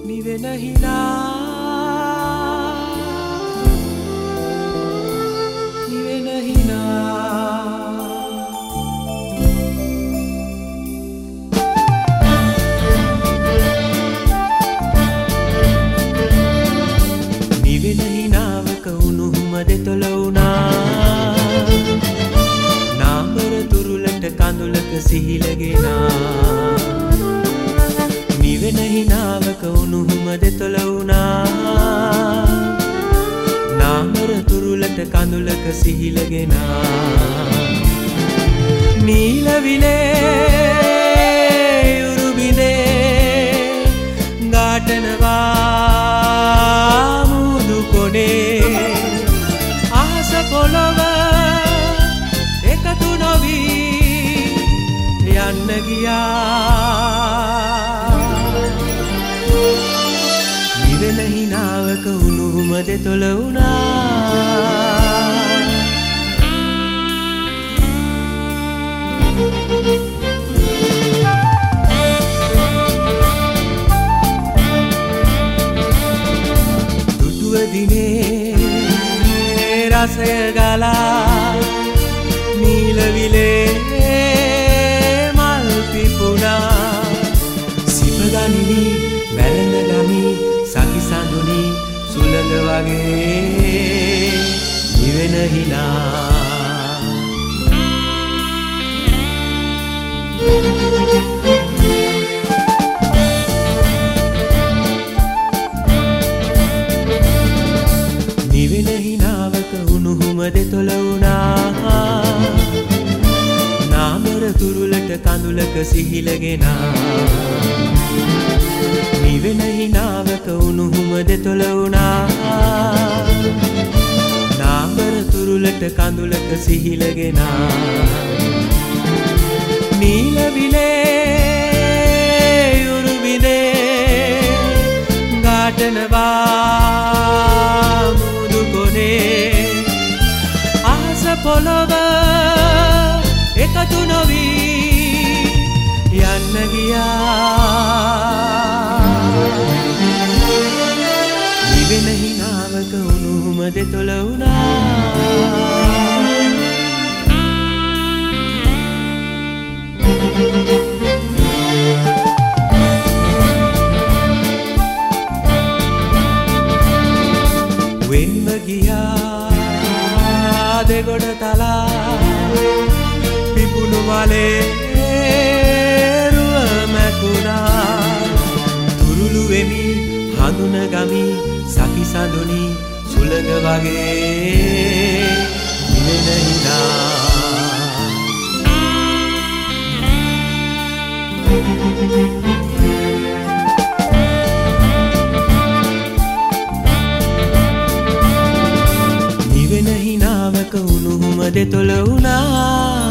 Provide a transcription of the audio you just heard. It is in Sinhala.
නිවෙන හිනා නිවෙන හිනා නිවෙන හිනාවක උණුහුම දෙතොල වුණා නාඹර තුරුලට කඳුලක සිහිලගෙනා නිවෙන හිනාවක උණුහුම දෙතොල වුණා නාඹර තුරුලට කඳුලක සිහිලගෙනා නීල විලේ උරුබිනේ ගාටනවා මුදු කොනේ අහස පොළව එකතු නොවී යන්න ගියා නිවෙන හිනාවක උණුහුම දෙතොල වුණා දුටුව දිනේ රසය ගලා නීල විලේ මල් පිපුණා සිප ගනිමි වැළඳ ගමි සකි සඳුනි සුළඟ වගේ නිවෙන හිනා නිවෙන හිනාවක උණුහුම දෙතොල වුණා නාඹර තුරුලට කඳුලක සිහිලගෙනා නිවෙන හිනාවක උණුහුම දෙතොල වුණා නාඹර තුරුලට කඳුලක සිහිලගෙනා නීල විලේ උරුබිනේ ගාටනවා මුදු කොනේ අහස පොළව එකතු නොවී යන්න ගියා නිවෙන හිනාවක උණුහුම දෙතොල වුණා වෙන්ව ගියා දෙගොඩ තලා පිපුණු මලේ රුව මැකුණා තුරුළු වෙමි හඳුන ගමි සකි සඳුනි සුළඟ වගේ නිවෙන හිනා නිවෙන හිනාවක උණුහුම දෙතොල වුණා